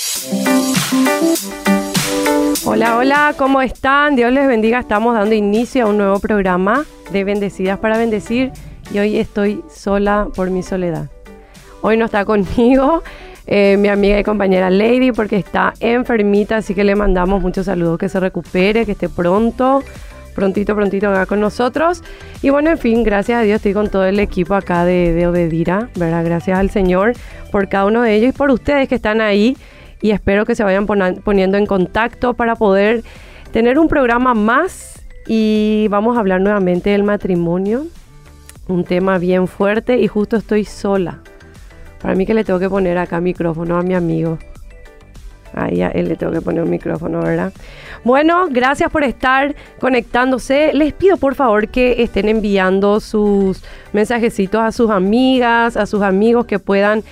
Hola, hola, ¿cómo están? Dios les bendiga. Estamos dando inicio a un nuevo programa de Bendecidas para Bendecir y hoy estoy sola por mi soledad. Hoy no está conmigo mi amiga y compañera Lady porque está enfermita, así que le mandamos muchos saludos, que se recupere, que esté prontito acá con nosotros. Y bueno, en fin, gracias a Dios estoy con todo el equipo acá de Obedira, ¿verdad? Gracias al Señor por cada uno de ellos y por ustedes que están ahí. Y espero que se vayan poniendo en contacto para poder tener un programa más. Y vamos a hablar nuevamente del matrimonio. Un tema bien fuerte y justo estoy sola. Para mí que le tengo que poner acá micrófono a mi amigo. Ahí a él le tengo que poner un micrófono, ¿verdad? Bueno, gracias por estar conectándose. Les pido por favor que estén enviando sus mensajecitos a sus amigas, a sus amigos que puedan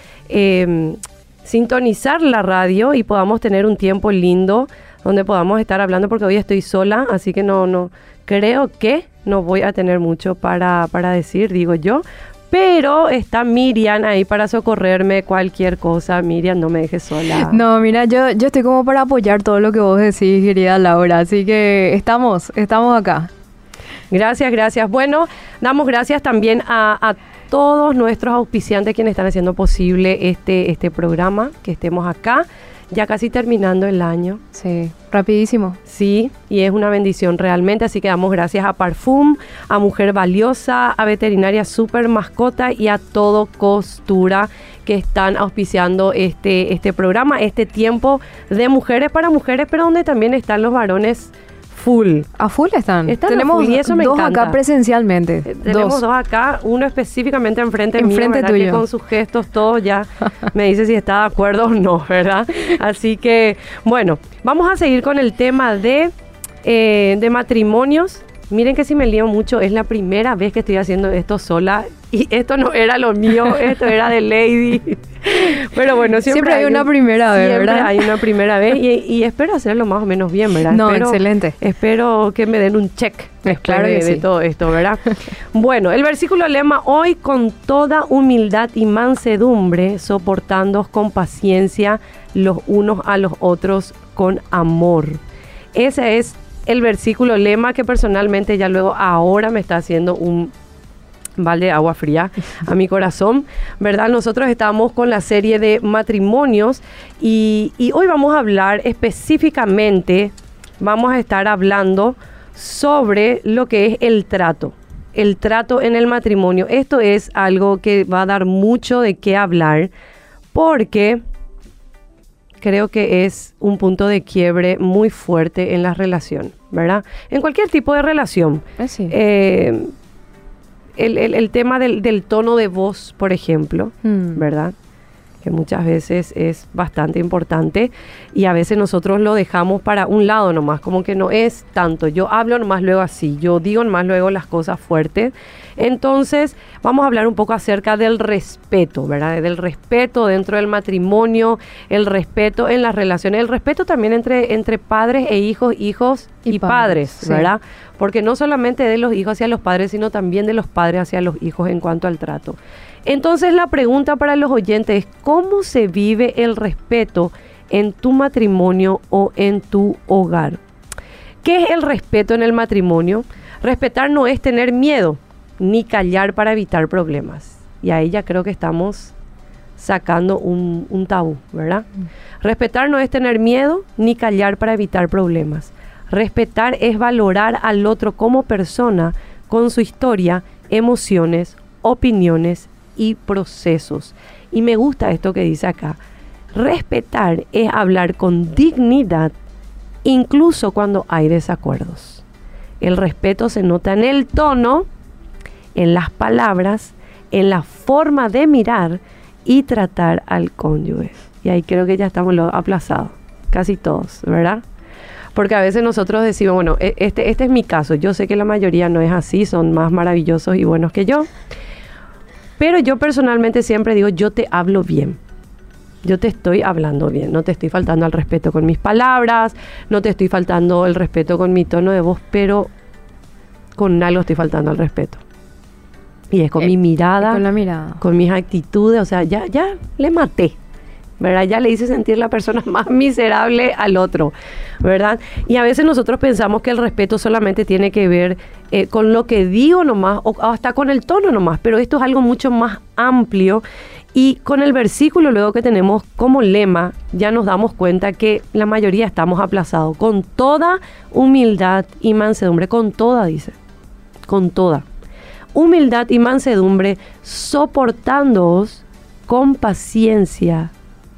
sintonizar la radio y podamos tener un tiempo lindo donde podamos estar hablando, porque hoy estoy sola, así que no creo que no voy a tener mucho para decir, digo yo. Pero está Miriam ahí para socorrerme cualquier cosa. Miriam, no me dejes sola. No, mira, yo estoy como para apoyar todo lo que vos decís, querida Laura. Así que estamos acá. Gracias. Bueno, damos gracias también a todos nuestros auspiciantes quienes están haciendo posible este programa, que estemos acá. Ya casi terminando el año. Sí, rapidísimo. Sí, y es una bendición realmente, así que damos gracias a Parfum, a Mujer Valiosa, a Veterinaria Super Mascota y a Todo Costura, que están auspiciando este programa, este tiempo de mujeres para mujeres, pero donde también están los varones full. A full están. Tenemos full, y eso me dos encanta. Acá presencialmente. Tenemos dos acá, uno específicamente enfrente mío, ¿verdad? tuyo. Que con sus gestos todos ya me dice si está de acuerdo o no, ¿verdad? Así que, bueno, vamos a seguir con el tema de matrimonios. Miren que si me lío mucho, es la primera vez que estoy haciendo esto sola y esto no era lo mío, esto era de Lady. Pero bueno, siempre hay una primera vez, ¿verdad? Siempre hay una primera vez y espero hacerlo más o menos bien, ¿verdad? No, excelente. Espero que me den un check claro de sí. todo esto, ¿verdad? Bueno, el versículo lema: hoy con toda humildad y mansedumbre, soportándoos con paciencia los unos a los otros con amor. Ese es el versículo lema que personalmente ya luego ahora me está haciendo un balde de agua fría a mi corazón, ¿verdad? Nosotros estamos con la serie de matrimonios y hoy vamos a hablar específicamente, vamos a estar hablando sobre lo que es el trato en el matrimonio. Esto es algo que va a dar mucho de qué hablar porque creo que es un punto de quiebre muy fuerte en la relación, ¿verdad? En cualquier tipo de relación. Sí. El tema del tono de voz, por ejemplo, ¿verdad? Que muchas veces es bastante importante y a veces nosotros lo dejamos para un lado nomás, como que no es tanto. Yo hablo nomás luego así, yo digo nomás luego las cosas fuertes. Entonces, vamos a hablar un poco acerca del respeto, ¿verdad? Del respeto dentro del matrimonio, el respeto en las relaciones, el respeto también entre padres e hijos y padres, sí. ¿verdad? Porque no solamente de los hijos hacia los padres, sino también de los padres hacia los hijos en cuanto al trato. Entonces, la pregunta para los oyentes es: ¿cómo se vive el respeto en tu matrimonio o en tu hogar? ¿Qué es el respeto en el matrimonio? Respetar no es tener miedo, ni callar para evitar problemas. Y ahí ya creo que estamos sacando un tabú, ¿verdad? Respetar no es tener miedo, ni callar para evitar problemas. Respetar es valorar al otro como persona, con su historia, emociones, opiniones y procesos. Y me gusta esto que dice acá: respetar es hablar con dignidad, incluso cuando hay desacuerdos. El respeto se nota en el tono, en las palabras, en la forma de mirar y tratar al cónyuge. Y ahí creo que ya estamos aplazados, casi todos, ¿verdad? Porque a veces nosotros decimos, bueno, este es mi caso, yo sé que la mayoría no es así, son más maravillosos y buenos que yo, pero yo personalmente siempre digo, yo te hablo bien. Yo te estoy hablando bien, no te estoy faltando al respeto con mis palabras, no te estoy faltando el respeto con mi tono de voz, pero con algo estoy faltando al respeto. Y es con mi mirada, con la mirada, con mis actitudes, o sea, ya le maté. ¿verdad? Ya le hice sentir la persona más miserable al otro, ¿verdad? Y a veces nosotros pensamos que el respeto solamente tiene que ver con lo que digo nomás o hasta con el tono nomás, pero esto es algo mucho más amplio. Y con el versículo luego que tenemos como lema, ya nos damos cuenta que la mayoría estamos aplazados. Con toda humildad y mansedumbre, con toda, dice, con toda. Humildad y mansedumbre, soportándoos con paciencia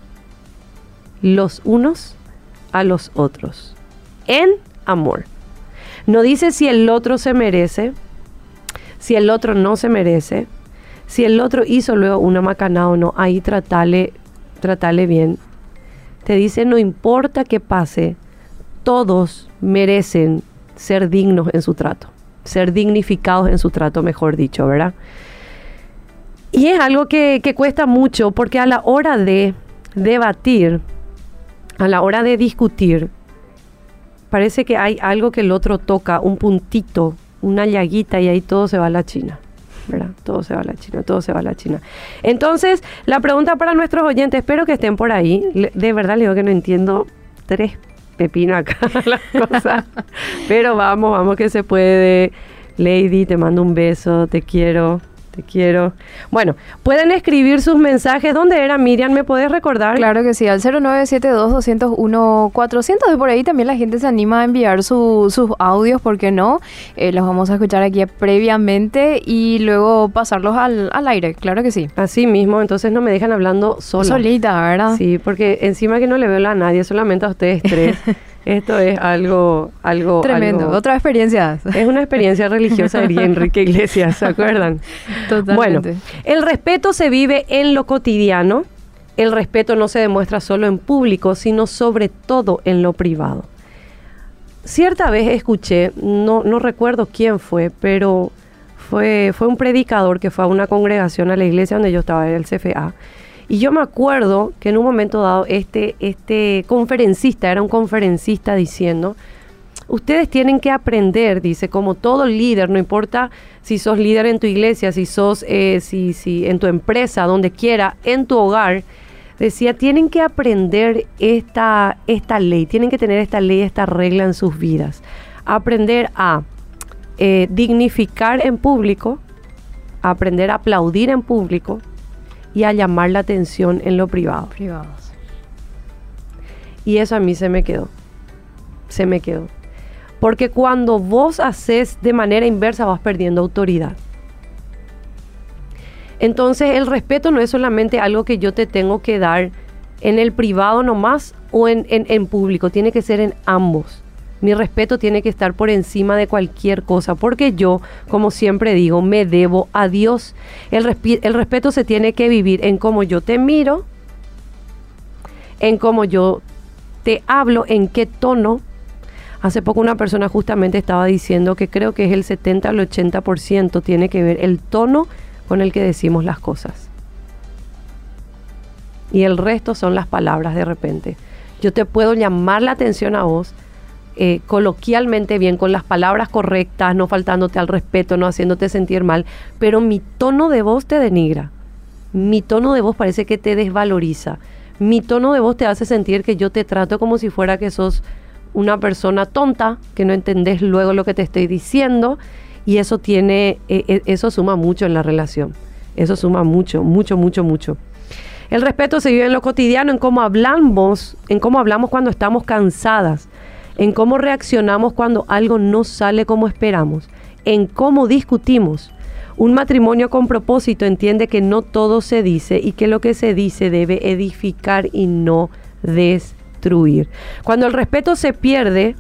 los unos a los otros, en amor. No dice si el otro se merece, si el otro no se merece, si el otro hizo luego una macanada o no, ahí tratale bien. Te dice, no importa qué pase, todos merecen ser dignos en su trato, ser dignificados en su trato, mejor dicho, ¿verdad? Y es algo que cuesta mucho, porque a la hora de debatir, a la hora de discutir, parece que hay algo que el otro toca, un puntito, una llaguita, y ahí todo se va a la China, ¿verdad? Todo se va a la China, todo se va a la China. Entonces, la pregunta para nuestros oyentes, espero que estén por ahí. De verdad, le digo que no entiendo 3 pepinos acá las cosas, pero vamos que se puede. Lady, te mando un beso, te quiero. Bueno, pueden escribir sus mensajes. ¿Dónde era, Miriam? ¿Me podés recordar? Claro que sí, al 0972-201-400. Y por ahí también la gente se anima a enviar sus audios, ¿por qué no? Los vamos a escuchar aquí previamente y luego pasarlos al aire, claro que sí. Así mismo, entonces no me dejan hablando sola. Solita, ¿verdad? Sí, porque encima que no le veo a nadie, solamente a ustedes 3. Esto es algo tremendo, otra experiencia. Es una experiencia religiosa, diría Enrique Iglesias, ¿se acuerdan? Totalmente. Bueno, el respeto se vive en lo cotidiano. El respeto no se demuestra solo en público, sino sobre todo en lo privado. Cierta vez escuché, no recuerdo quién fue, pero fue un predicador que fue a una congregación, a la iglesia donde yo estaba, en el CFA. Y yo me acuerdo que en un momento dado este conferencista, era un conferencista diciendo, ustedes tienen que aprender, dice, como todo líder, no importa si sos líder en tu iglesia, si sos si en tu empresa, donde quiera, en tu hogar, decía, tienen que aprender esta ley, tienen que tener esta ley, esta regla en sus vidas. Aprender a dignificar en público, aprender a aplaudir en público, y a llamar la atención en lo privado. Privados. Y eso a mí se me quedó. Porque cuando vos haces de manera inversa, vas perdiendo autoridad. Entonces, el respeto no es solamente algo que yo te tengo que dar en el privado nomás o en público. Tiene que ser en ambos. Mi respeto tiene que estar por encima de cualquier cosa, porque yo, como siempre digo, me debo a Dios. El respeto se tiene que vivir en cómo yo te miro, en cómo yo te hablo, en qué tono. Hace poco una persona justamente estaba diciendo que creo que es el 70 al 80% tiene que ver el tono con el que decimos las cosas. Y el resto son las palabras de repente. Yo te puedo llamar la atención a vos, coloquialmente bien, con las palabras correctas, no faltándote al respeto, no haciéndote sentir mal, pero mi tono de voz te denigra, mi tono de voz parece que te desvaloriza, mi tono de voz te hace sentir que yo te trato como si fuera que sos una persona tonta, que no entendés luego lo que te estoy diciendo, y eso eso suma mucho en la relación, eso suma mucho. El respeto se vive en lo cotidiano, en cómo hablamos cuando estamos cansadas, en cómo reaccionamos cuando algo no sale como esperamos, en cómo discutimos. Un matrimonio con propósito entiende que no todo se dice y que lo que se dice debe edificar y no destruir. Cuando el respeto se pierde,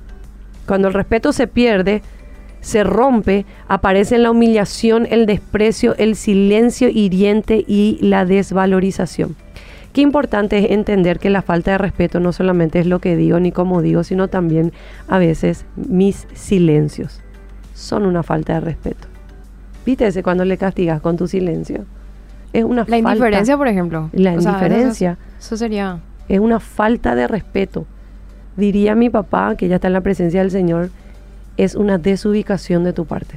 se rompe, aparecen la humillación, el desprecio, el silencio hiriente y la desvalorización. Qué importante es entender que la falta de respeto no solamente es lo que digo ni cómo digo, sino también a veces mis silencios son una falta de respeto. ¿Viste ese cuando le castigas con tu silencio? Es una falta. La indiferencia, por ejemplo. La indiferencia. Eso sería. Es una falta de respeto. Diría mi papá, que ya está en la presencia del Señor, es una desubicación de tu parte.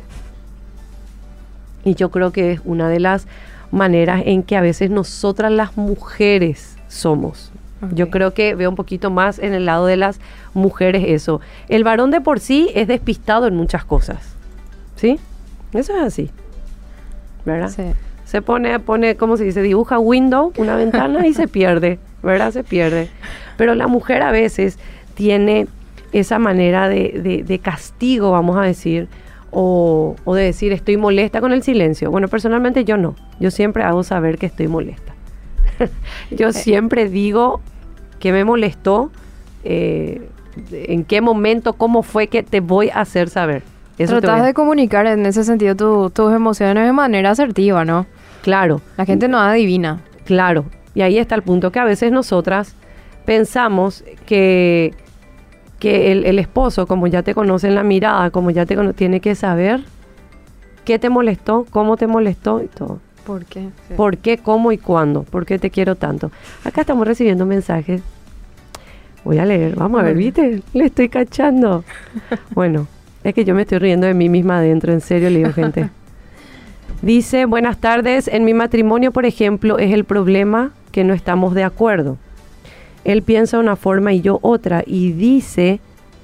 Y yo creo que es una de las maneras en que a veces nosotras las mujeres somos, Ok. Yo creo que veo un poquito más en el lado de las mujeres eso. El varón de por sí es despistado en muchas cosas, ¿sí? Eso es así, ¿verdad? Sí. Se pone, ¿cómo se dice? Dibuja window, una ventana y se pierde, ¿verdad? Se pierde. Pero la mujer a veces tiene esa manera de castigo, vamos a decir, o de decir estoy molesta con el silencio. Bueno, personalmente yo no. Yo siempre hago saber que estoy molesta. Yo siempre digo que me molestó, en qué momento, cómo fue que te voy a hacer saber. Eso Tratas de comunicar en ese sentido tus emociones de manera asertiva, ¿no? Claro. La gente no adivina. Claro. Y ahí está el punto, que a veces nosotras pensamos que el esposo, como ya te conoce en la mirada, como ya te conoce, tiene que saber qué te molestó, cómo te molestó y todo. ¿Por qué? Sí. ¿Por qué, cómo y cuándo? ¿Por qué te quiero tanto? Acá estamos recibiendo mensajes. Voy a leer, vamos a ver, ¿viste? Le estoy cachando. Bueno, es que yo me estoy riendo de mí misma adentro, en serio, le digo, gente. Dice, buenas tardes, en mi matrimonio, por ejemplo, es el problema que no estamos de acuerdo. Él piensa una forma y yo otra, y dice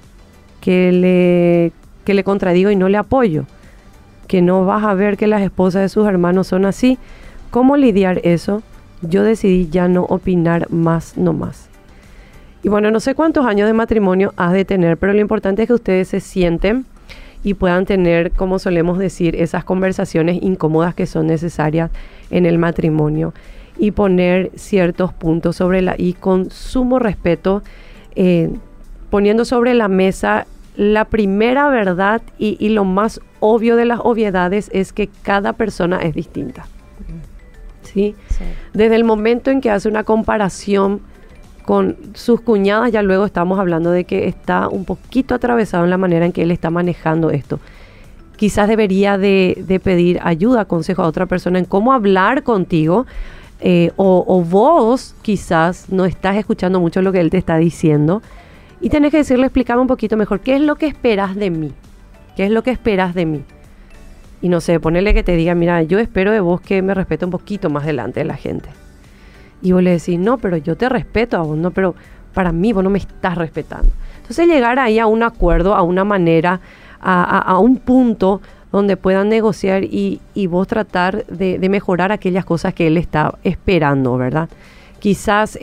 que le contradigo y no le apoyo. Que no vas a ver que las esposas de sus hermanos son así. ¿Cómo lidiar eso? Yo decidí ya no opinar más, no más. Y bueno, no sé cuántos años de matrimonio has de tener, pero lo importante es que ustedes se sienten y puedan tener, como solemos decir, esas conversaciones incómodas que son necesarias en el matrimonio y poner ciertos puntos sobre y con sumo respeto, poniendo sobre la mesa la primera verdad y lo más obvio de las obviedades es que cada persona es distinta. ¿Sí? Sí. Desde el momento en que hace una comparación con sus cuñadas, ya luego estamos hablando de que está un poquito atravesado en la manera en que él está manejando esto. Quizás debería de pedir ayuda, consejo a otra persona en cómo hablar contigo, o vos quizás no estás escuchando mucho lo que él te está diciendo y tenés que decirle, explícame un poquito mejor, ¿qué es lo que esperas de mí? ¿Qué es lo que esperas de mí? Y no sé, ponele que te diga, mira, yo espero de vos que me respete un poquito más delante de la gente. Y vos le decís, no, pero yo te respeto a vos, no, pero para mí vos no me estás respetando. Entonces llegar ahí a un acuerdo, a una manera, a un punto donde puedan negociar y vos tratar de mejorar aquellas cosas que él está esperando, ¿verdad? Quizás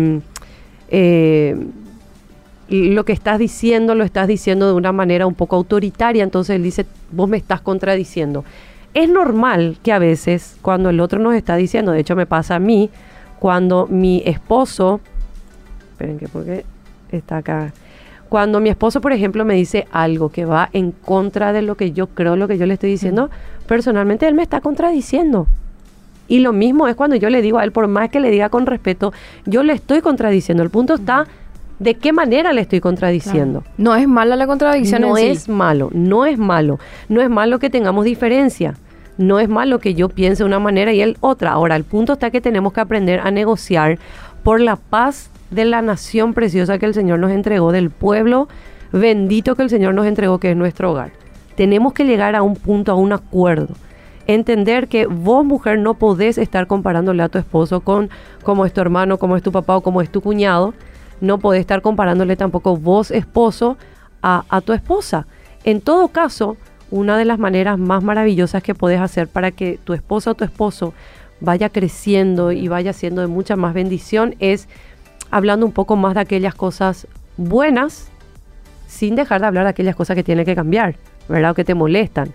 lo que estás diciendo, lo estás diciendo de una manera un poco autoritaria, entonces él dice, vos me estás contradiciendo. Es normal que a veces cuando el otro nos está diciendo, de hecho me pasa a mí, cuando mi esposo, esperen que porque está acá, cuando mi esposo, por ejemplo, me dice algo que va en contra de lo que yo creo, lo que yo le estoy diciendo, personalmente él me está contradiciendo. Y lo mismo es cuando yo le digo a él, por más que le diga con respeto, yo le estoy contradiciendo. El punto está, ¿de qué manera le estoy contradiciendo? Claro. No es mala la contradicción No en es sí. malo, no es malo. No es malo que tengamos diferencia. No es malo que yo piense de una manera y él otra. Ahora, el punto está que tenemos que aprender a negociar por la paz de la nación preciosa que el Señor nos entregó, del pueblo bendito que el Señor nos entregó, que es nuestro hogar. Tenemos que llegar a un punto, a un acuerdo. Entender que vos, mujer, no podés estar comparándole a tu esposo con como es tu hermano, como es tu papá o como es tu cuñado. No podés estar comparándole tampoco vos, esposo, a tu esposa. En todo caso, una de las maneras más maravillosas que podés hacer para que tu esposa o tu esposo vaya creciendo y vaya siendo de mucha más bendición es hablando un poco más de aquellas cosas buenas, sin dejar de hablar de aquellas cosas que tienen que cambiar, ¿verdad? O que te molestan.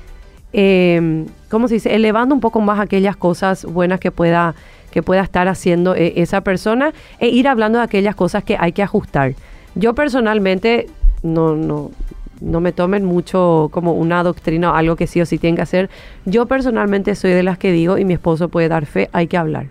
¿Cómo se dice? Elevando un poco más aquellas cosas buenas que pueda estar haciendo esa persona e ir hablando de aquellas cosas que hay que ajustar. Yo personalmente no me tomen mucho como una doctrina o algo que sí o sí tienen que hacer. Yo personalmente soy de las que digo, y mi esposo puede dar fe, hay que hablar.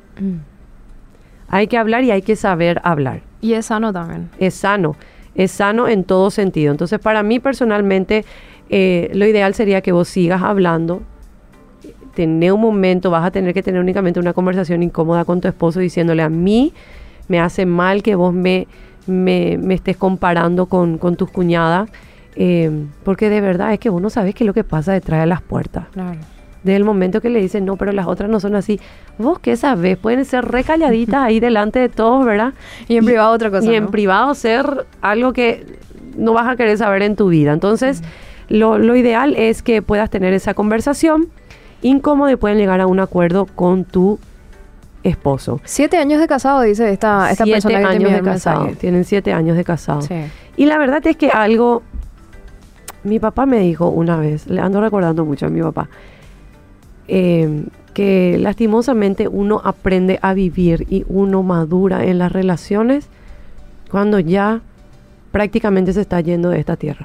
Hay que hablar y hay que saber hablar. Y es sano también. Es sano en todo sentido. Entonces, para mí personalmente, lo ideal sería que vos sigas hablando. Tener un momento, vas a tener que tener únicamente una conversación incómoda con tu esposo diciéndole, a mí me hace mal que vos me estés comparando con tus cuñadas, porque de verdad es que vos no sabés qué es lo que pasa detrás de las puertas. Claro. Desde el momento que le dicen, no, pero las otras no son así. ¿Vos qué sabés? Pueden ser recalladitas ahí delante de todos, ¿verdad? Y en privado otra cosa, Y en ¿no? privado ser algo que no vas a querer saber en tu vida. Entonces, lo ideal es que puedas tener esa conversación incómoda y pueden llegar a un acuerdo con tu esposo. 7 años de casado, dice esta persona que te 7 años envió de el casado. mensaje. Tienen 7 años de casado. Sí. Y la verdad es que algo... Mi papá me dijo una vez, le ando recordando mucho a mi papá, que lastimosamente uno aprende a vivir y uno madura en las relaciones cuando ya prácticamente se está yendo de esta tierra.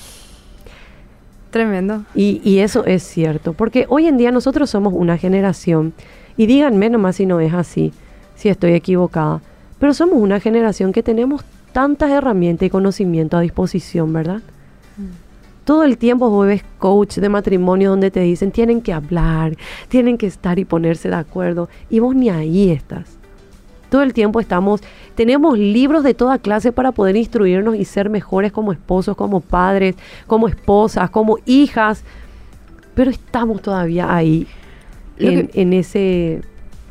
Tremendo. Y eso es cierto, porque hoy en día nosotros somos una generación, y díganme nomás si no es así, si estoy equivocada, pero somos una generación que tenemos tantas herramientas y conocimiento a disposición, ¿verdad? Todo el tiempo vos ves coach de matrimonio donde te dicen tienen que hablar, tienen que estar y ponerse de acuerdo, y vos ni ahí estás. Todo el tiempo tenemos libros de toda clase para poder instruirnos y ser mejores como esposos, como padres, como esposas, como hijas, pero estamos todavía ahí en ese,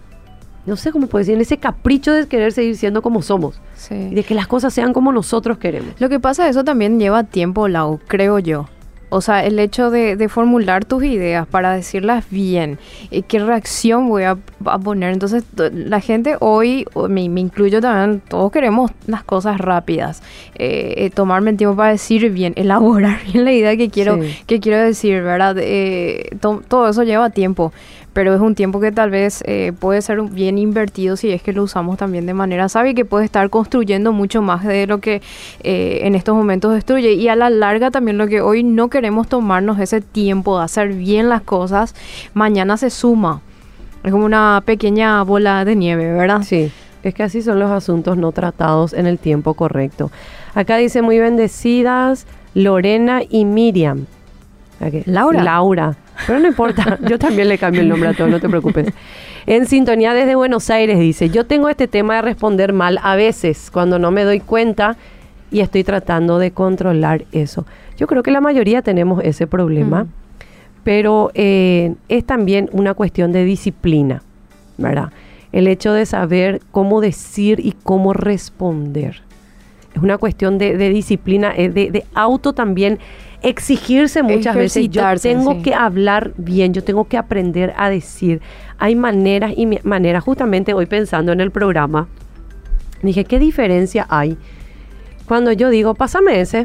no sé cómo puedo decir, en ese capricho de querer seguir siendo como somos. Sí. Y de que las cosas sean como nosotros queremos. Lo que pasa, eso también lleva tiempo, Lau, creo yo. O sea, el hecho de formular tus ideas para decirlas bien, qué reacción voy a poner. Entonces, la gente hoy, me incluyo también, todos queremos las cosas rápidas. Tomarme el tiempo para decir bien, elaborar bien la idea que quiero decir, ¿verdad? Todo eso lleva tiempo, pero es un tiempo que tal vez puede ser bien invertido si es que lo usamos también de manera sabia y que puede estar construyendo mucho más de lo que en estos momentos destruye. Y a la larga también lo que hoy no queremos tomarnos ese tiempo de hacer bien las cosas, mañana se suma. Es como una pequeña bola de nieve, ¿verdad? Sí, es que así son los asuntos no tratados en el tiempo correcto. Acá dice muy bendecidas Lorena y Miriam. Okay. Laura. Pero no importa, yo también le cambio el nombre a todos, no te preocupes. En sintonía desde Buenos Aires dice, yo tengo este tema de responder mal a veces cuando no me doy cuenta y estoy tratando de controlar eso. Yo creo que la mayoría tenemos ese problema, pero es también una cuestión de disciplina, ¿verdad? El hecho de saber cómo decir y cómo responder. Es una cuestión de disciplina, de auto también exigirse muchas veces. Yo tengo que hablar bien, yo tengo que aprender a decir. Hay maneras y maneras. Justamente hoy pensando en el programa, dije, ¿qué diferencia hay cuando yo digo, pásame ese?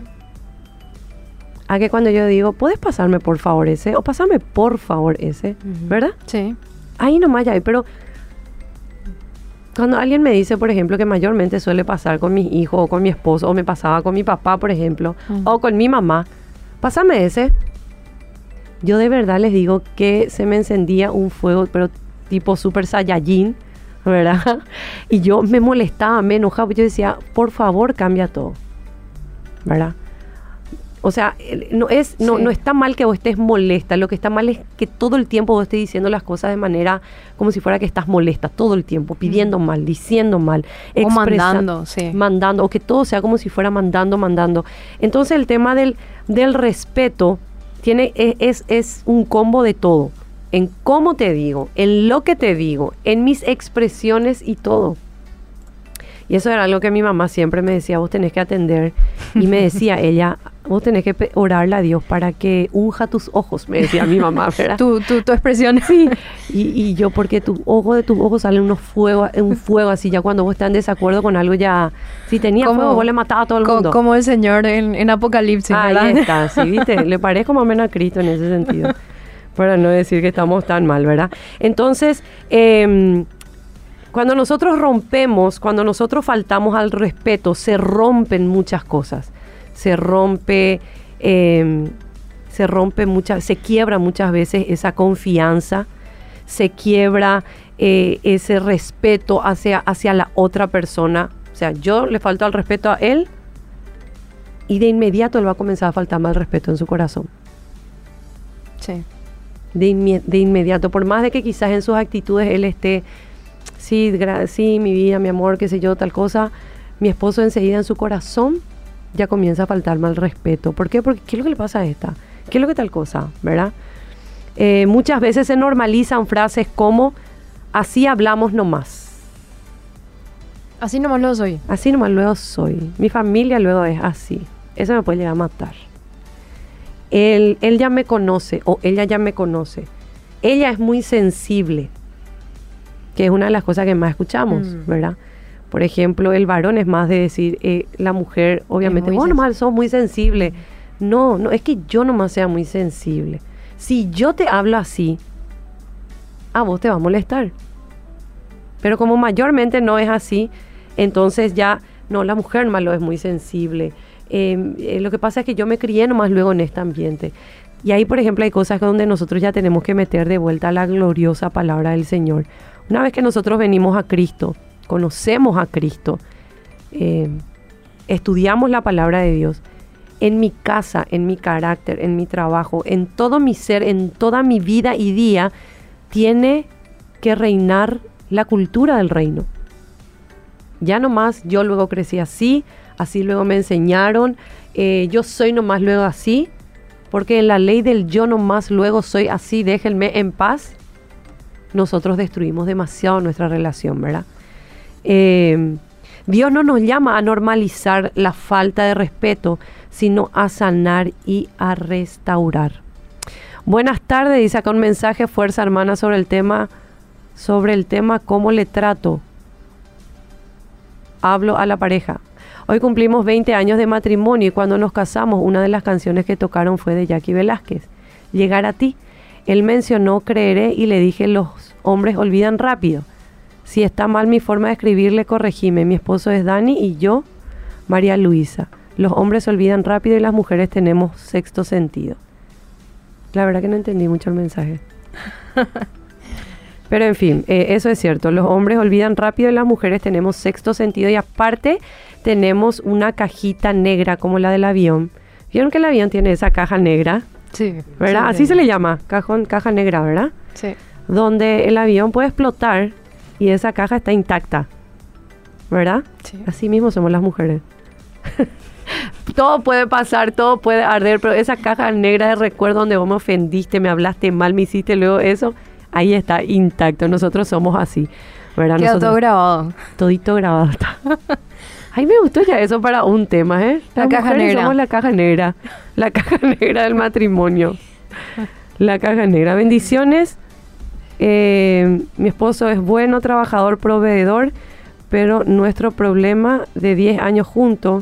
A que cuando yo digo, ¿puedes pasarme por favor ese? O pásame por favor ese, ¿verdad? Sí. Ahí nomás ya hay, pero cuando alguien me dice, por ejemplo, que mayormente suele pasar con mis hijos o con mi esposo, o me pasaba con mi papá, por ejemplo, o con mi mamá, pásame ese. Yo de verdad les digo que se me encendía un fuego, pero tipo super saiyajin, ¿verdad? Y yo me molestaba, me enojaba. Yo decía, por favor, cambia todo, ¿verdad? O sea, no está mal que vos estés molesta. Lo que está mal es que todo el tiempo vos estés diciendo las cosas de manera como si fuera que estás molesta. Todo el tiempo, pidiendo mal, diciendo mal. O mandando, sí. Mandando, o que todo sea como si fuera mandando. Entonces el tema del respeto es un combo de todo. En cómo te digo, en lo que te digo, en mis expresiones y todo. Y eso era algo que mi mamá siempre me decía, vos tenés que atender. Y me decía ella, vos tenés que orarle a Dios para que unja tus ojos, me decía mi mamá, ¿verdad? Tu expresión. Sí. Y yo, porque de tus ojos salen un fuego así, ya cuando vos estás en desacuerdo con algo, ya, si tenía fuego, vos le matabas a todo el mundo. Como el Señor en Apocalipsis, ¿verdad? Ahí está, sí, ¿viste? Le parezco más o menos a Cristo en ese sentido. Para no decir que estamos tan mal, ¿verdad? Entonces, cuando nosotros rompemos, cuando nosotros faltamos al respeto, se rompen muchas cosas. Se quiebra muchas veces esa confianza, se quiebra ese respeto hacia la otra persona. O sea, yo le falto al respeto a él y de inmediato él va a comenzar a faltarme al respeto en su corazón. Sí. De inmediato, por más de que quizás en sus actitudes él esté, sí, mi vida, mi amor, qué sé yo, tal cosa, mi esposo enseguida en su corazón ya comienza a faltarme al respeto. ¿Por qué? Porque ¿qué es lo que le pasa a esta? ¿Qué es lo que tal cosa? ¿Verdad? Muchas veces se normalizan frases como, así hablamos nomás. Así nomás lo soy. Así nomás luego soy. Mi familia luego es así. Eso me puede llegar a matar. Él ya me conoce o ella ya me conoce. Ella es muy sensible, que es una de las cosas que más escuchamos, ¿verdad? Por ejemplo, el varón es más de decir, la mujer, obviamente, vos nomás sos muy sensible. No, es que yo nomás sea muy sensible. Si yo te hablo así, a vos te va a molestar. Pero como mayormente no es así, entonces ya, no, la mujer nomás lo es muy sensible. Lo que pasa es que yo me crié nomás luego en este ambiente. Y ahí, por ejemplo, hay cosas donde nosotros ya tenemos que meter de vuelta la gloriosa palabra del Señor. Una vez que nosotros venimos a Cristo, conocemos a Cristo, estudiamos la palabra de Dios, en mi casa, en mi carácter, en mi trabajo, en todo mi ser, en toda mi vida y día, tiene que reinar la cultura del reino. Ya nomás yo luego crecí así luego me enseñaron, yo soy nomás luego así, porque en la ley del yo nomás luego soy así, déjenme en paz, nosotros destruimos demasiado nuestra relación, ¿verdad? Dios no nos llama a normalizar la falta de respeto, sino a sanar y a restaurar. Buenas tardes, dice acá un mensaje, fuerza hermana, sobre el tema cómo le trato. Hablo a la pareja. Hoy cumplimos 20 años de matrimonio y cuando nos casamos, una de las canciones que tocaron fue de Jackie Velázquez, Llegar a ti. Él mencionó creeré y le dije, los hombres olvidan rápido. Si está mal mi forma de escribirle, corregime. Mi esposo es Dani y yo, María Luisa. Los hombres olvidan rápido y las mujeres tenemos sexto sentido. La verdad que no entendí mucho el mensaje. Pero en fin, eso es cierto. Los hombres olvidan rápido y las mujeres tenemos sexto sentido. Y aparte tenemos una cajita negra como la del avión. ¿Vieron que el avión tiene esa caja negra? Sí. ¿Verdad? Sí, así se le llama, caja negra, ¿verdad? Sí. Donde el avión puede explotar y esa caja está intacta, ¿verdad? Sí. Así mismo somos las mujeres. Todo puede pasar, todo puede arder, pero esa caja negra de recuerdo donde vos me ofendiste, me hablaste mal, me hiciste luego eso, ahí está intacto. Nosotros somos así, ¿verdad? Queda todo grabado. Todito grabado está. Ay, me gustó ya eso para un tema, ¿eh? La caja negra. Somos la caja negra. La caja negra del matrimonio. La caja negra. Bendiciones. Mi esposo es bueno, trabajador, proveedor, pero nuestro problema de 10 años juntos.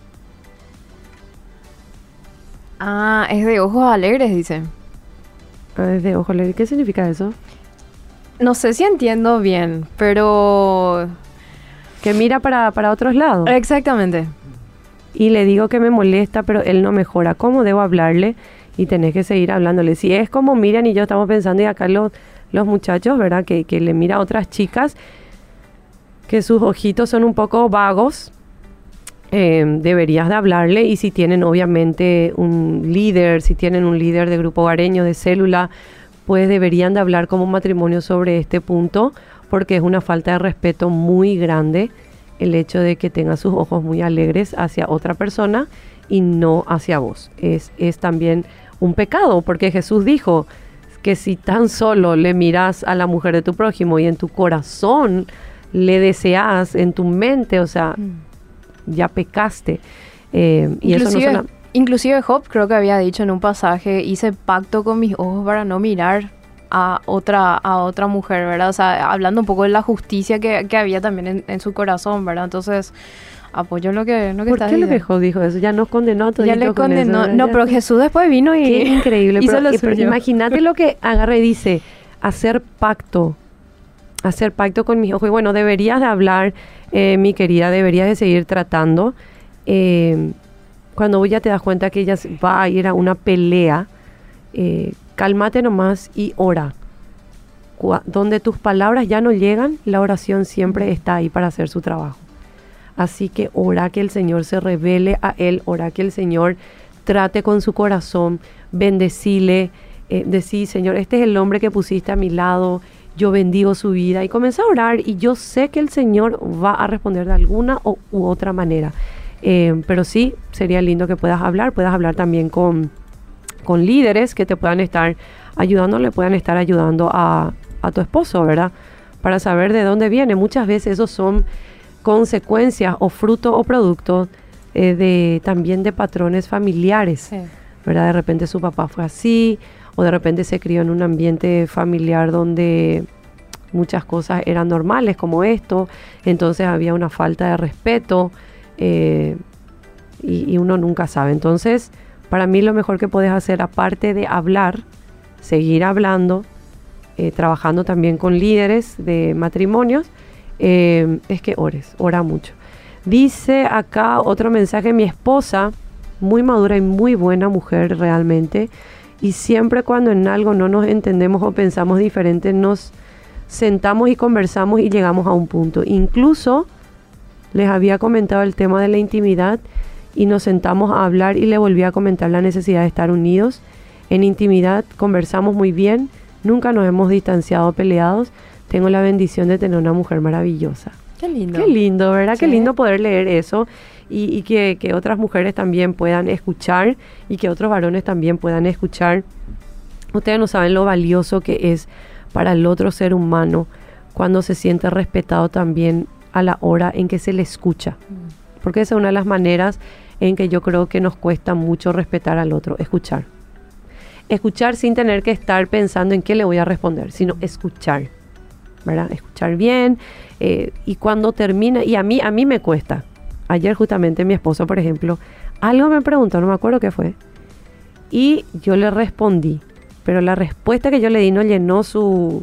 Ah, es de ojos alegres, dice. Es de ojo alegre. ¿Qué significa eso? No sé si entiendo bien, pero... Que mira para otros lados. Exactamente. Y le digo que me molesta, pero él no mejora. ¿Cómo debo hablarle? Y tenés que seguir hablándole. Si es como Miriam y yo estamos pensando, y acá los muchachos, ¿verdad? Que le mira a otras chicas, que sus ojitos son un poco vagos, deberías de hablarle. Y si tienen obviamente si tienen un líder de grupo hogareño, de célula, pues deberían de hablar como matrimonio sobre este punto, porque es una falta de respeto muy grande el hecho de que tenga sus ojos muy alegres hacia otra persona y no hacia vos. Es también un pecado, porque Jesús dijo que si tan solo le miras a la mujer de tu prójimo y en tu corazón le deseas, en tu mente, o sea, ya pecaste. Y eso no suena... Inclusive Job creo que había dicho en un pasaje, hice pacto con mis ojos para no mirar a otra mujer, ¿verdad? O sea, hablando un poco de la justicia que había también en su corazón, ¿verdad? Entonces, apoyo lo que ¿Por está qué diciendo. lo Job dijo eso? Ya nos condenó a todos. Ya le condenó. Eso, no, pero Jesús después vino y qué increíble. hizo lo pero suyo. imagínate lo que agarra y dice, hacer pacto con mis ojos. Y bueno, deberías de hablar, mi querida, deberías de seguir tratando. Cuando vos ya te das cuenta que ella va a ir a una pelea, cálmate nomás y ora. Donde tus palabras ya no llegan, la oración siempre está ahí para hacer su trabajo. Así que ora que el Señor se revele a él, ora que el Señor trate con su corazón, bendecile, decí, Señor, este es el hombre que pusiste a mi lado, yo bendigo su vida, y comienza a orar, y yo sé que el Señor va a responder de alguna u otra manera. Pero sí, sería lindo que puedas hablar también con líderes que te puedan estar ayudándole puedan estar ayudando a tu esposo, ¿verdad? Para saber de dónde viene. Muchas veces esos son consecuencias o frutos o productos también de patrones familiares, Sí. ¿verdad? De repente su papá fue así, o de repente se crió en un ambiente familiar donde muchas cosas eran normales como esto, entonces había una falta de respeto y uno nunca sabe. Entonces, para mí lo mejor que puedes hacer, aparte de hablar, seguir hablando, trabajando también con líderes de matrimonios, es que ora mucho. Dice acá otro mensaje: mi esposa, muy madura y muy buena mujer realmente, y siempre cuando en algo no nos entendemos o pensamos diferente, nos sentamos y conversamos y llegamos a un punto. Incluso les había comentado el tema de la intimidad y nos sentamos a hablar y le volví a comentar la necesidad de estar unidos. En intimidad conversamos muy bien, nunca nos hemos distanciado, peleados. Tengo la bendición de tener una mujer maravillosa. Qué lindo. Qué lindo, ¿verdad? Sí. Qué lindo poder leer eso y que otras mujeres también puedan escuchar y que otros varones también puedan escuchar. Ustedes no saben lo valioso que es para el otro ser humano cuando se siente respetado también a la hora en que se le escucha. Porque esa es una de las maneras en que yo creo que nos cuesta mucho respetar al otro, escuchar. Escuchar sin tener que estar pensando en qué le voy a responder, sino escuchar, ¿verdad? Escuchar bien, y cuando termina, y a mí me cuesta. Ayer justamente mi esposo, por ejemplo, algo me preguntó, no me acuerdo qué fue, y yo le respondí, pero la respuesta que yo le di no llenó su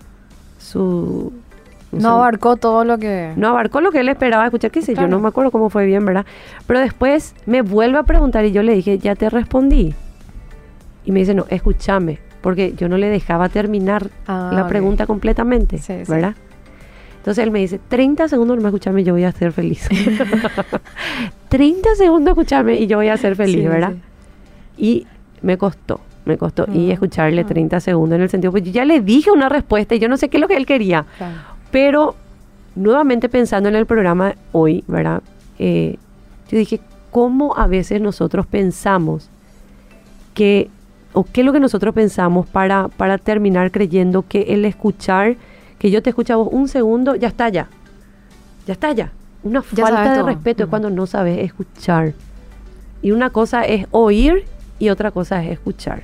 No sé, abarcó todo lo que... no abarcó lo que él esperaba escuchar, qué sé Claro. yo, no me acuerdo cómo fue bien, ¿verdad? Pero después me vuelve a preguntar y yo le dije, ya te respondí. Y me dice, no, escúchame, porque yo no le dejaba terminar la ok. pregunta completamente, Sí, sí. ¿verdad? Entonces él me dice, 30 segundos no me escuchame y yo voy a ser feliz. 30 segundos escucharme y yo voy a ser feliz, Sí, ¿verdad? sí. Y me costó y escucharle 30 segundos en el sentido, pues yo ya le dije una respuesta y yo no sé qué es lo que él quería. Claro. Pero nuevamente pensando en el programa hoy, ¿verdad? Yo dije, ¿cómo a veces nosotros pensamos que, o qué es lo que nosotros pensamos para terminar creyendo que el escuchar, que yo te escucho a vos un segundo, ya está ya. Ya está ya. Una Ya falta sabes de todo. respeto es cuando no sabes escuchar. Y una cosa es oír y otra cosa es escuchar.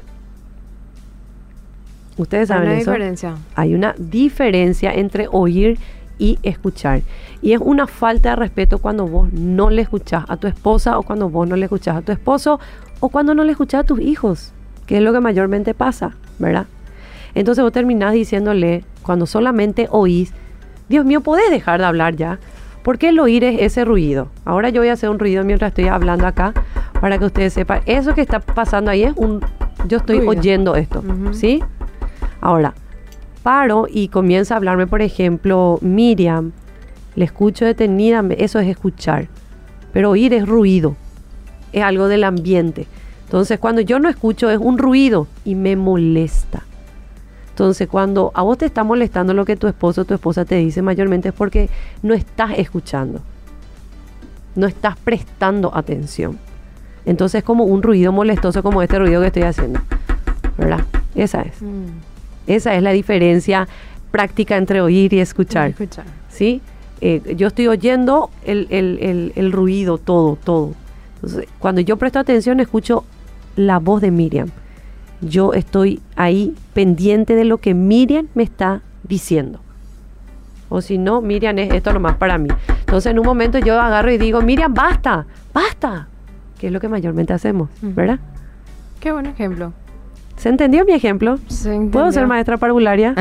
Ustedes Hay saben una eso. diferencia. Hay una diferencia entre oír y escuchar. Y es una falta de respeto cuando vos no le escuchás a tu esposa, o cuando vos no le escuchás a tu esposo, o cuando no le escuchás a tus hijos, que es lo que mayormente pasa, ¿verdad? Entonces vos terminás diciéndole, cuando solamente oís, Dios mío, ¿podés dejar de hablar ya? Porque el oír es ese ruido. Ahora yo voy a hacer un ruido mientras estoy hablando acá, para que ustedes sepan, eso que está pasando ahí es yo estoy Ruido. oyendo esto, Ujú. ¿sí? Ahora, paro y comienza a hablarme, por ejemplo, Miriam, le escucho detenidamente, eso es escuchar, pero oír es ruido, es algo del ambiente. Entonces, cuando yo no escucho es un ruido y me molesta. Entonces, cuando a vos te está molestando lo que tu esposo o tu esposa te dice, mayormente es porque no estás escuchando, no estás prestando atención. Entonces, es como un ruido molestoso, como este ruido que estoy haciendo, ¿verdad? Esa es la diferencia práctica entre oír y escuchar, Escuchar. ¿sí? Yo estoy oyendo el ruido, todo. Entonces, cuando yo presto atención, escucho la voz de Miriam. Yo estoy ahí pendiente de lo que Miriam me está diciendo. O si no, Miriam es esto nomás para mí. Entonces, en un momento yo agarro y digo, Miriam, basta, que es lo que mayormente hacemos, ¿verdad? Qué buen ejemplo. ¿Se entendió mi ejemplo? Se entendió. ¿Puedo ser maestra parvularia?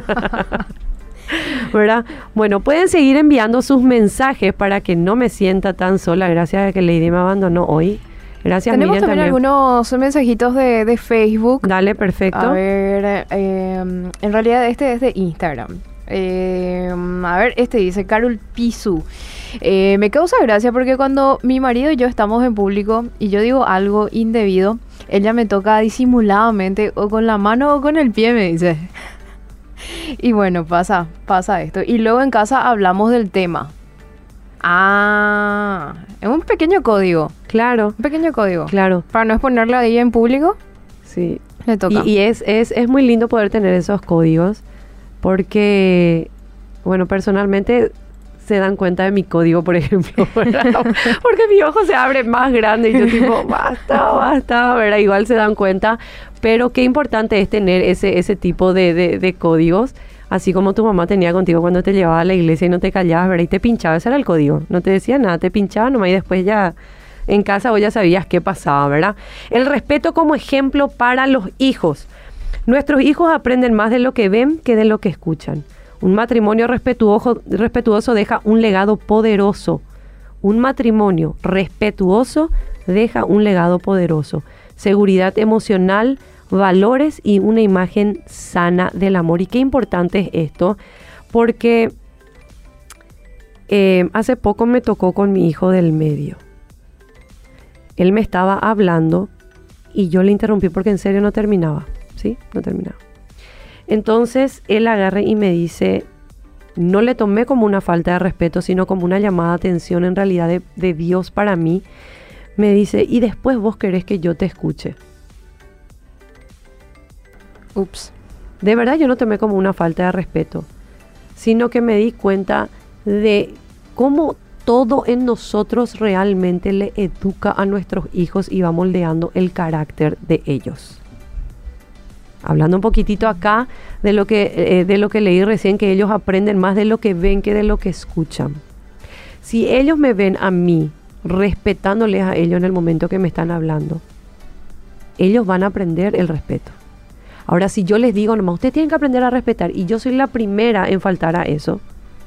¿Verdad? Bueno, pueden seguir enviando sus mensajes para que no me sienta tan sola. Gracias a que Lady me abandonó hoy. Gracias, Tenemos Miriam, también algunos mensajitos de Facebook. Dale, perfecto. A ver, en realidad este es de Instagram. A ver, este dice Carol Pisu. Me causa gracia porque cuando mi marido y yo estamos en público y yo digo algo indebido, ella me toca disimuladamente o con la mano o con el pie, me dice. Y bueno, pasa esto. Y luego en casa hablamos del tema. Ah, es un pequeño código. Claro, Un pequeño código. claro, Para no exponerla ahí en público. sí. le toca. Y es muy lindo poder tener esos códigos porque, bueno, personalmente se dan cuenta de mi código, por ejemplo, ¿verdad? Porque mi ojo se abre más grande y yo tipo, basta, ¿verdad? Igual se dan cuenta, pero qué importante es tener ese tipo de códigos, así como tu mamá tenía contigo cuando te llevaba a la iglesia y no te callabas, ¿verdad? Y te pinchaba, ese era el código, no te decía nada, te pinchaba nomás y después ya en casa vos ya sabías qué pasaba, ¿verdad? El respeto como ejemplo para los hijos. Nuestros hijos aprenden más de lo que ven que de lo que escuchan. Un matrimonio respetuoso deja un legado poderoso. Un matrimonio respetuoso deja un legado poderoso. Seguridad emocional, valores y una imagen sana del amor. Y qué importante es esto, porque hace poco me tocó con mi hijo del medio. Él me estaba hablando y yo le interrumpí porque en serio no terminaba. ¿Sí? No terminaba. Entonces él agarra y me dice, no le tomé como una falta de respeto, sino como una llamada de atención en realidad de Dios para mí. Me dice, y después vos querés que yo te escuche. Ups. De verdad yo no tomé como una falta de respeto, sino que me di cuenta de cómo todo en nosotros realmente le educa a nuestros hijos y va moldeando el carácter de ellos. Hablando un poquitito acá de lo que leí recién, que ellos aprenden más de lo que ven que de lo que escuchan. Si ellos me ven a mí, respetándoles a ellos en el momento que me están hablando, ellos van a aprender el respeto. Ahora, si yo les digo nomás, ustedes tienen que aprender a respetar, y yo soy la primera en faltar a eso,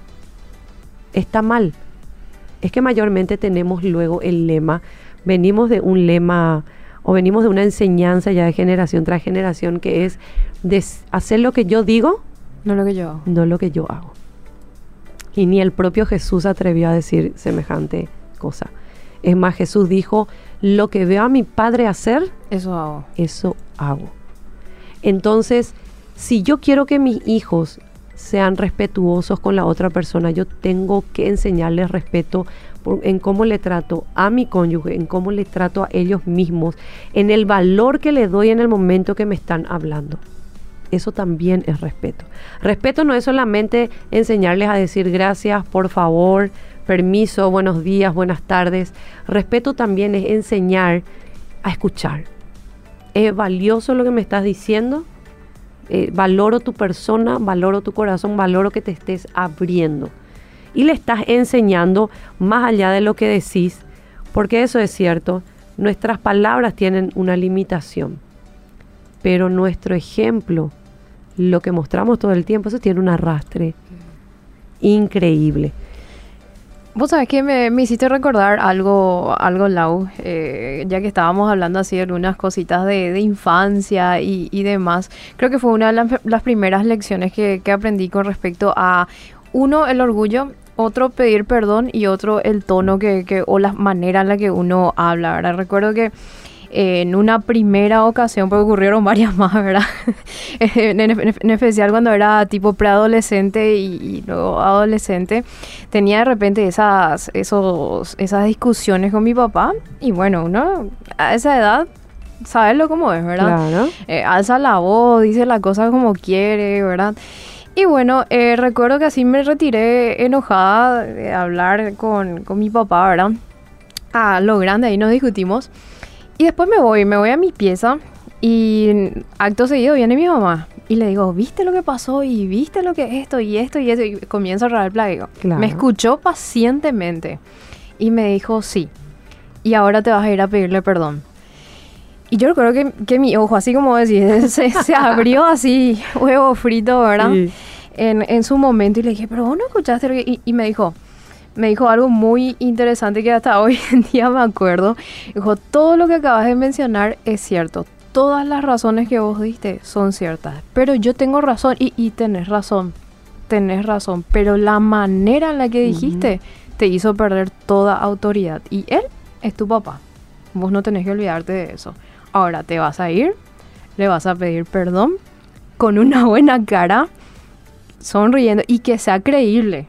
está mal. Es que mayormente tenemos luego el lema, venimos de un lema o venimos de una enseñanza ya de generación tras generación que es de hacer lo que yo digo, no lo que yo hago. No lo que yo hago. Y ni el propio Jesús atrevió a decir semejante cosa. Es más, Jesús dijo, lo que veo a mi Padre hacer, eso hago. Eso hago. Entonces, si yo quiero que mis hijos sean respetuosos con la otra persona, yo tengo que enseñarles respeto en cómo le trato a mi cónyuge, en cómo le trato a ellos mismos, en el valor que le doy en el momento que me están hablando. Eso también es respeto. Respeto no es solamente enseñarles a decir gracias, por favor, permiso, buenos días, buenas tardes. Respeto también es enseñar a escuchar. Es valioso lo que me estás diciendo. Valoro tu persona, valoro tu corazón, valoro que te estés abriendo. Y le estás enseñando más allá de lo que decís, porque eso es cierto, nuestras palabras tienen una limitación, pero nuestro ejemplo, lo que mostramos todo el tiempo, eso tiene un arrastre increíble. Vos sabés que me hiciste recordar algo Lau, ya que estábamos hablando así de algunas cositas de infancia y demás. Creo que fue una de las primeras lecciones que aprendí con respecto a, uno, el orgullo, otro, pedir perdón, y otro, el tono o la manera en la que uno habla, ¿verdad? Recuerdo que en una primera ocasión, porque ocurrieron varias más, ¿verdad? en especial cuando era tipo preadolescente y luego adolescente, tenía de repente esas discusiones con mi papá. Y bueno, uno a esa edad sabe lo como es, ¿verdad? Claro. Alza la voz, dice la cosa como quiere, ¿verdad? Y bueno, recuerdo que así me retiré enojada de hablar con mi papá, ¿verdad? A lo grande, ahí nos discutimos. Y después me voy a mi pieza y acto seguido viene mi mamá. Y le digo, ¿viste lo que pasó? Y ¿viste lo que esto y esto y eso? Y comienzo a cerrar el plato. Claro. Me escuchó pacientemente y me dijo, sí. Y ahora te vas a ir a pedirle perdón. Y yo recuerdo que mi ojo, así como decís, se abrió así, huevo frito, ¿verdad? Sí. En su momento. Y le dije, pero vos no escuchaste. Y me dijo algo muy interesante que hasta hoy en día me acuerdo. Dijo, todo lo que acabas de mencionar es cierto. Todas las razones que vos diste son ciertas. Pero yo tengo razón y tenés razón. Pero la manera en la que dijiste te hizo perder toda autoridad. Y él es tu papá. Vos no tenés que olvidarte de eso. Ahora te vas a ir, le vas a pedir perdón con una buena cara, sonriendo, y que sea creíble.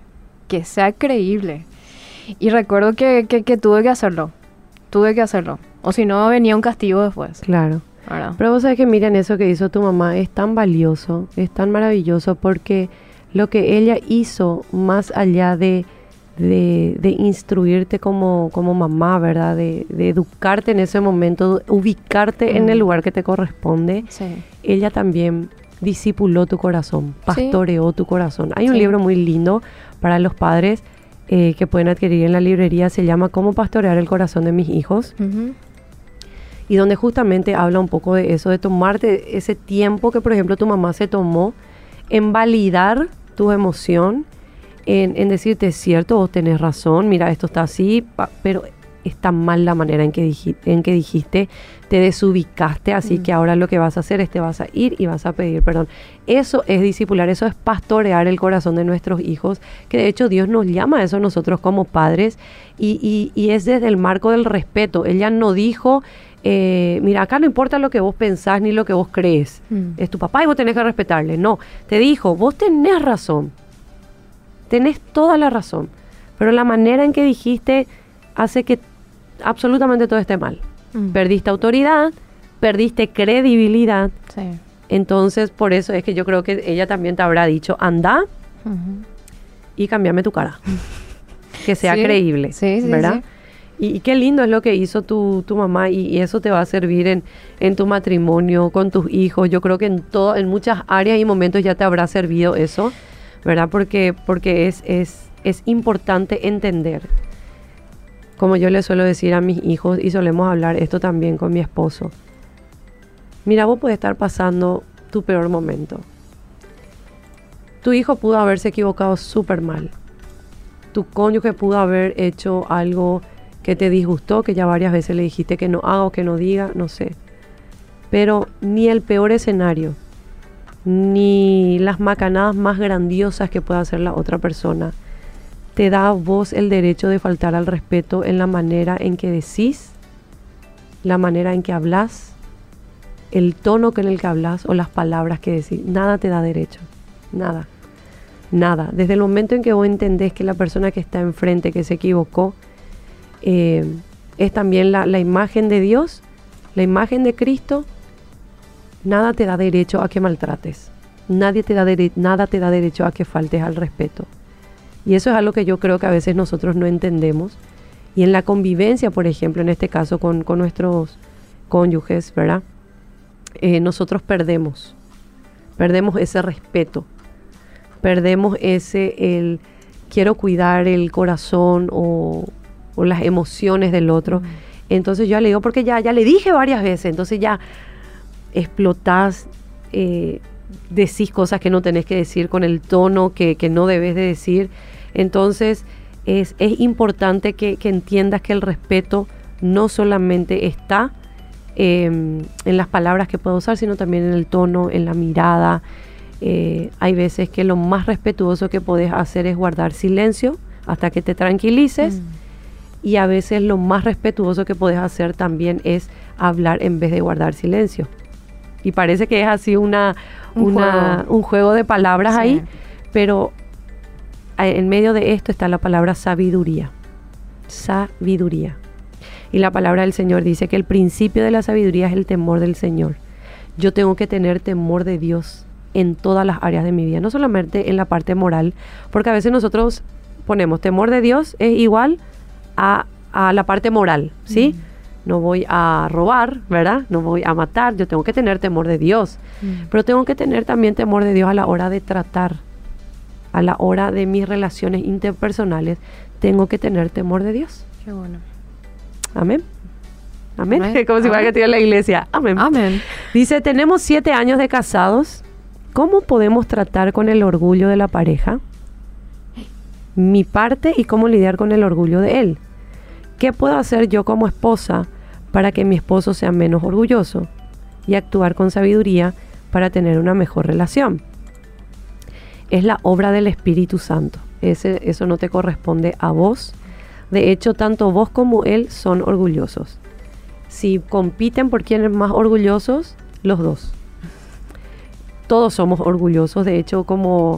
Y recuerdo que tuve que hacerlo. O si no, venía un castigo después. Claro. ¿verdad? Pero vos sabés que miren, eso que hizo tu mamá es tan valioso, es tan maravilloso, porque lo que ella hizo, más allá de instruirte como mamá, ¿verdad? De educarte en ese momento, de ubicarte en el lugar que te corresponde, Sí. ella también discipuló tu corazón, pastoreó tu corazón. Hay un Sí. libro muy lindo para los padres que pueden adquirir en la librería, se llama Cómo pastorear el corazón de mis hijos, Ujú. y donde justamente habla un poco de eso, de tomarte ese tiempo que, por ejemplo, tu mamá se tomó en validar tu emoción, en decirte, es cierto, vos tenés razón, mira, esto está así, pero está mal la manera en que dijiste, te desubicaste, así que ahora lo que vas a hacer es te vas a ir y vas a pedir perdón. Eso es discipular, eso es pastorear el corazón de nuestros hijos, que de hecho Dios nos llama a eso nosotros como padres, y es desde el marco del respeto. Ella no dijo, mira, acá no importa lo que vos pensás ni lo que vos crees, es tu papá y vos tenés que respetarle. No, te dijo, vos tenés razón, tenés toda la razón, pero la manera en que dijiste hace que absolutamente todo esté mal. Perdiste autoridad, perdiste credibilidad. Sí. Entonces, por eso es que yo creo que ella también te habrá dicho, anda y cámbiame tu cara, que sea Sí, creíble, sí, ¿verdad? sí. Y qué lindo es lo que hizo tu mamá, y eso te va a servir en tu matrimonio, con tus hijos. Yo creo que en muchas áreas y momentos ya te habrá servido eso, ¿verdad? Porque es importante entender, como yo le suelo decir a mis hijos, y solemos hablar esto también con mi esposo. Mira, vos puedes estar pasando tu peor momento. Tu hijo pudo haberse equivocado súper mal. Tu cónyuge pudo haber hecho algo que te disgustó, que ya varias veces le dijiste que no haga o que no diga, no sé. Pero ni el peor escenario, ni las macanadas más grandiosas que pueda hacer la otra persona, te da a vos el derecho de faltar al respeto en la manera en que decís, la manera en que hablas, el tono en el que hablas o las palabras que decís. Nada te da derecho, nada, nada. Desde el momento en que vos entendés que la persona que está enfrente, que se equivocó, es también la imagen de Dios, la imagen de Cristo, nada te da derecho a que maltrates, nada te da derecho a que faltes al respeto. Y eso es algo que yo creo que a veces nosotros no entendemos. Y en la convivencia, por ejemplo, en este caso con nuestros cónyuges, ¿verdad? Nosotros perdemos ese respeto, perdemos el quiero cuidar el corazón o las emociones del otro. Entonces yo ya le digo, porque ya le dije varias veces, entonces ya explotás, decís cosas que no tenés que decir con el tono que no debes de decir. Entonces es importante que entiendas que el respeto no solamente está en las palabras que puedo usar, sino también en el tono, en la mirada. Hay veces que lo más respetuoso que podés hacer es guardar silencio hasta que te tranquilices, y a veces lo más respetuoso que podés hacer también es hablar en vez de guardar silencio. Y parece que es así un juego de palabras, sí, ahí, pero en medio de esto está la palabra sabiduría. Sabiduría. Y la palabra del Señor dice que el principio de la sabiduría es el temor del Señor. Yo tengo que tener temor de Dios en todas las áreas de mi vida, no solamente en la parte moral, porque a veces nosotros ponemos temor de Dios es igual a la parte moral, ¿sí? No voy a robar, ¿verdad? No voy a matar. Yo tengo que tener temor de Dios. Pero tengo que tener también temor de Dios a la hora de tratar, a la hora de mis relaciones interpersonales. Tengo que tener temor de Dios. Qué bueno. Amén. Amén. Amén. Como si fuera que estoy en la iglesia. Amén. Amén. Dice, tenemos 7 años de casados. ¿Cómo podemos tratar con el orgullo de la pareja? Mi parte, y cómo lidiar con el orgullo de él. ¿Qué puedo hacer yo como esposa para que mi esposo sea menos orgulloso? Y actuar con sabiduría para tener una mejor relación. Es la obra del Espíritu Santo. Eso no te corresponde a vos. De hecho, tanto vos como él son orgullosos. Si compiten por quién es más orgullosos, los dos. Todos somos orgullosos. De hecho, como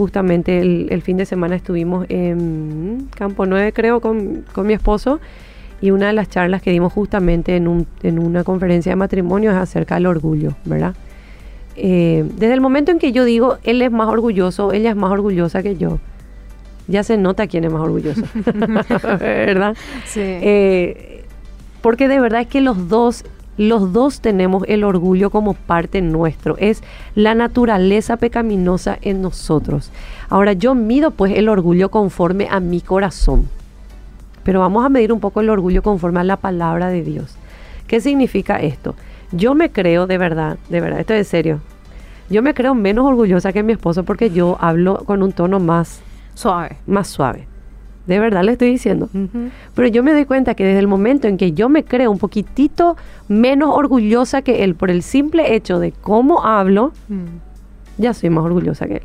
justamente el fin de semana estuvimos en Campo 9, creo, con mi esposo, Y una de las charlas que dimos justamente en una conferencia de matrimonio es acerca del orgullo, ¿verdad? Desde el momento en que yo digo, él es más orgulloso, ella es más orgullosa que yo, ya se nota quién es más orgulloso, ¿verdad? Sí. Porque de verdad es que los dos tenemos el orgullo como parte nuestro, es la naturaleza pecaminosa en nosotros. Ahora yo mido pues el orgullo conforme a mi corazón, pero vamos a medir un poco el orgullo conforme a la palabra de Dios. ¿Qué significa esto? Yo me creo de verdad, esto es serio, yo me creo menos orgullosa que mi esposo porque yo hablo con un tono más suave. De verdad le estoy diciendo. Ujú. Pero yo me doy cuenta que desde el momento en que yo me creo un poquitito menos orgullosa que él por el simple hecho de cómo hablo, ya soy más orgullosa que él.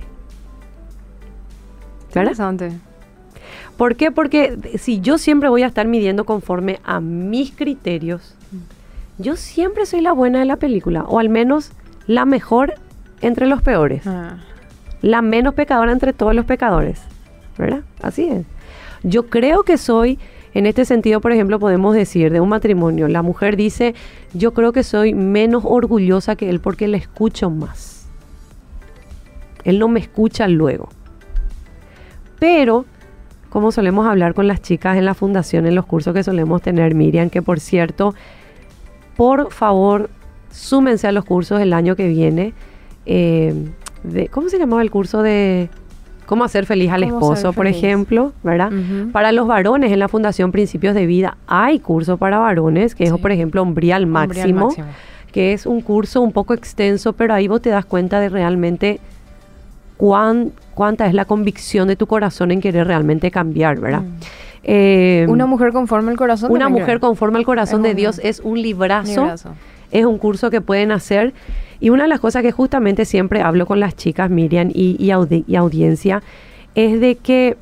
¿Verdad? Interesante. ¿Por qué? Porque si yo siempre voy a estar midiendo conforme a mis criterios, yo siempre soy la buena de la película, o al menos la mejor entre los peores, la menos pecadora entre todos los pecadores, ¿verdad? Así es. Yo creo que soy, en este sentido, por ejemplo, podemos decir de un matrimonio, la mujer dice, yo creo que soy menos orgullosa que él porque le escucho más. Él no me escucha luego. Pero, como solemos hablar con las chicas en la fundación, en los cursos que solemos tener, Miriam, que por cierto, por favor, súmense a los cursos el año que viene. ¿Cómo se llamaba el curso de cómo hacer feliz al esposo, por ejemplo, ¿verdad? Ujú. Para los varones en la Fundación Principios de Vida hay curso para varones, que es, por ejemplo, Hombría al Máximo, que es un curso un poco extenso, pero ahí vos te das cuenta de realmente cuánta es la convicción de tu corazón en querer realmente cambiar, ¿verdad? Una mujer conforme al corazón. Una mujer conforme al corazón de Dios es un librazo. Es un curso que pueden hacer. Y una de las cosas que justamente siempre hablo con las chicas, Miriam, y audiencia, es de que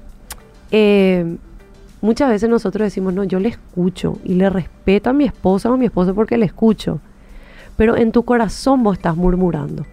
muchas veces nosotros decimos, no, yo le escucho y le respeto a mi esposa o a mi esposo porque le escucho. Pero en tu corazón vos estás murmurando.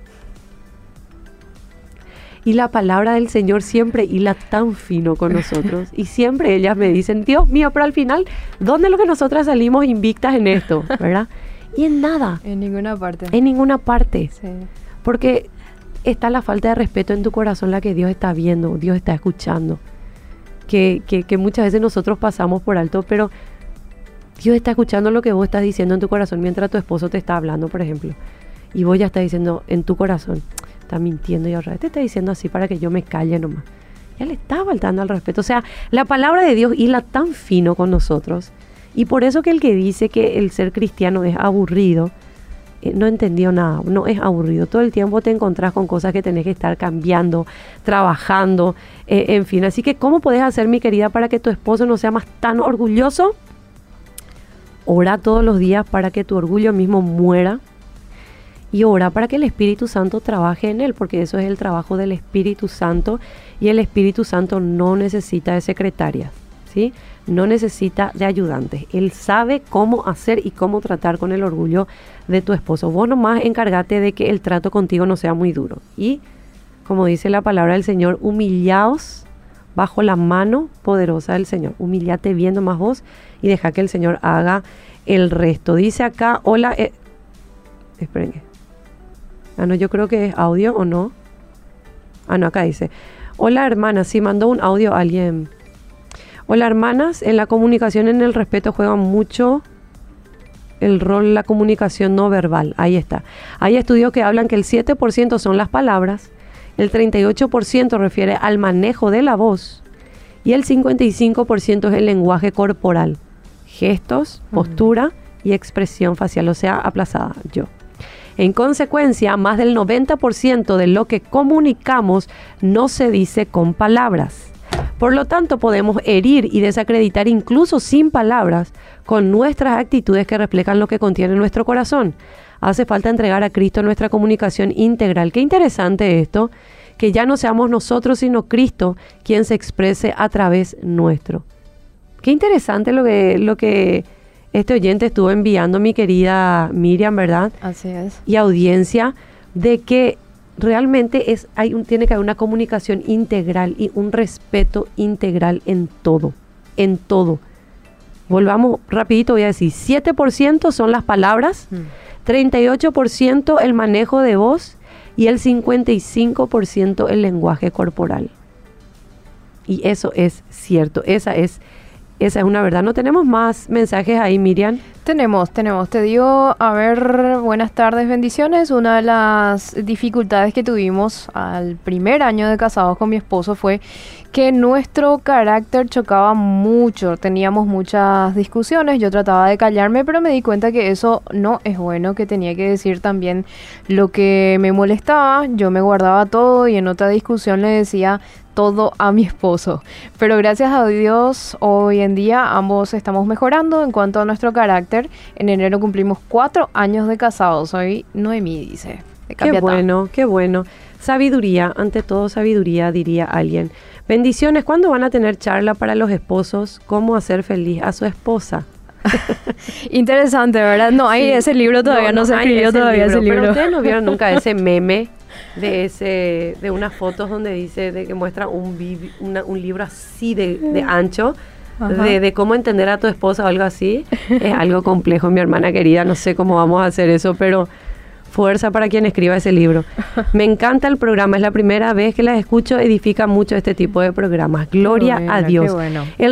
Y la palabra del Señor siempre hila tan fino con nosotros. Y siempre ellas me dicen, Dios mío, pero al final, ¿dónde es lo que nosotras salimos invictas en esto? ¿Verdad? Y en nada. En ninguna parte. En ninguna parte. Sí. Porque está la falta de respeto en tu corazón, la que Dios está viendo, Dios está escuchando. Que muchas veces nosotros pasamos por alto, pero Dios está escuchando lo que vos estás diciendo en tu corazón mientras tu esposo te está hablando, por ejemplo. Y vos ya estás diciendo en tu corazón, está mintiendo y otra vez te está diciendo así para que yo me calle nomás. Ya le está faltando al respeto. O sea, la palabra de Dios hila tan fino con nosotros. Y por eso que el que dice que el ser cristiano es aburrido, no entendió nada, no es aburrido. Todo el tiempo te encontrás con cosas que tenés que estar cambiando, trabajando, en fin. Así que, ¿cómo podés hacer, mi querida, para que tu esposo no sea más tan orgulloso? Ora todos los días para que tu orgullo mismo muera. Y ora para que el Espíritu Santo trabaje en él, porque eso es el trabajo del Espíritu Santo. Y el Espíritu Santo no necesita de secretarias, ¿sí? No necesita de ayudantes. Él sabe cómo hacer y cómo tratar con el orgullo de tu esposo. Vos nomás encárgate de que el trato contigo no sea muy duro. Y, como dice la palabra del Señor, humillaos bajo la mano poderosa del Señor. Humíllate viendo más vos y deja que el Señor haga el resto. Dice acá, hola, esperen. No, yo creo que es audio o no. No, acá dice, hola hermana, sí, mandó un audio a alguien. Hola hermanas, en la comunicación, en el respeto juega mucho el rol la comunicación no verbal. Ahí está. Hay estudios que hablan que el 7% son las palabras, el 38% refiere al manejo de la voz y el 55% es el lenguaje corporal, gestos, postura y expresión facial, o sea, aplazada, yo. En consecuencia, más del 90% de lo que comunicamos no se dice con palabras. Por lo tanto, podemos herir y desacreditar incluso sin palabras con nuestras actitudes que reflejan lo que contiene nuestro corazón. Hace falta entregar a Cristo nuestra comunicación integral. Qué interesante esto, que ya no seamos nosotros sino Cristo quien se exprese a través nuestro. Qué interesante lo que este oyente estuvo enviando, mi querida Miriam, ¿verdad? Así es. Y audiencia, de que realmente tiene que haber una comunicación integral y un respeto integral en todo, en todo. Volvamos rapidito, voy a decir, 7% son las palabras, 38% el manejo de voz y el 55% el lenguaje corporal. Y eso es cierto, esa es una verdad. ¿No tenemos más mensajes ahí, Miriam? Tenemos. Te digo, a ver, buenas tardes, bendiciones. Una de las dificultades que tuvimos al primer año de casados con mi esposo fue que nuestro carácter chocaba mucho. Teníamos muchas discusiones, yo trataba de callarme, pero me di cuenta que eso no es bueno, que tenía que decir también lo que me molestaba. Yo me guardaba todo y en otra discusión le decía todo a mi esposo. Pero gracias a Dios, hoy en día ambos estamos mejorando en cuanto a nuestro carácter. En enero cumplimos 4 años de casados. Soy Noemí, dice. Qué bueno, qué bueno. Sabiduría, ante todo sabiduría, diría alguien. Bendiciones, ¿cuándo van a tener charla para los esposos? ¿Cómo hacer feliz a su esposa? Interesante, ¿verdad? No, hay ese libro todavía, no se escribió todavía ese libro. Pero ustedes no vieron nunca ese meme de unas fotos donde dice, de que muestra un libro así de ancho, de cómo entender a tu esposa o algo así. Es algo complejo, mi hermana querida, no sé cómo vamos a hacer eso, pero fuerza para quien escriba ese libro. Me encanta el programa, es la primera vez que las escucho, edifica mucho este tipo de programas. Gloria a Dios. Qué bueno. El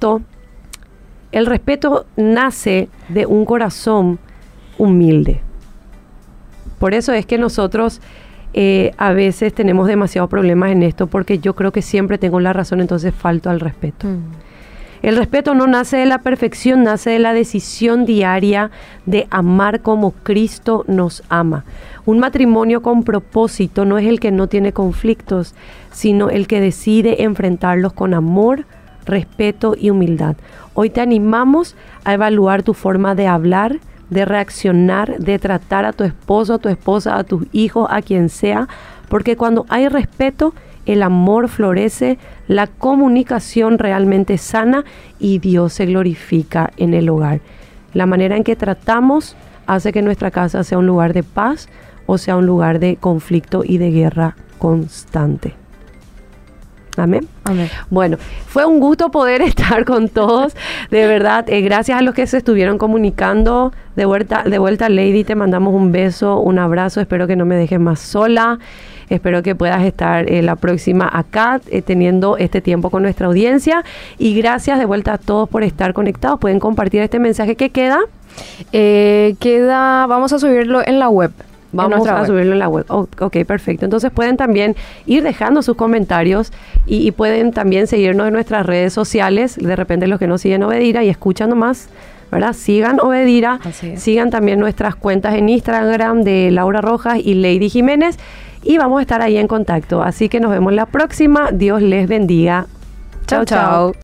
respeto nace de un corazón humilde. Por eso es que nosotros a veces tenemos demasiados problemas en esto, porque yo creo que siempre tengo la razón, entonces falto al respeto. El respeto no nace de la perfección, nace de la decisión diaria de amar como Cristo nos ama. Un matrimonio con propósito no es el que no tiene conflictos, sino el que decide enfrentarlos con amor, respeto y humildad. Hoy te animamos a evaluar tu forma de hablar, de reaccionar, de tratar a tu esposo, a tu esposa, a tus hijos, a quien sea, porque cuando hay respeto, el amor florece, la comunicación realmente sana y Dios se glorifica en el hogar. La manera en que tratamos hace que nuestra casa sea un lugar de paz o sea un lugar de conflicto y de guerra constante. Amén. Amén. Bueno, fue un gusto poder estar con todos, de verdad, gracias a los que se estuvieron comunicando. De vuelta, Lady, te mandamos un beso, un abrazo, espero que no me dejes más sola, espero que puedas estar la próxima acá, teniendo este tiempo con nuestra audiencia, y gracias de vuelta a todos por estar conectados. Pueden compartir este mensaje que queda. Vamos a subirlo en la web. Vamos a subirlo en la web. Ok, perfecto. Entonces pueden también ir dejando sus comentarios y pueden también seguirnos en nuestras redes sociales. De repente los que no siguen Obedira y escuchan nomás, ¿verdad? Sigan Obedira. Sigan también nuestras cuentas en Instagram de Laura Rojas y Lady Jiménez. Y vamos a estar ahí en contacto. Así que nos vemos la próxima. Dios les bendiga. Chao, chao.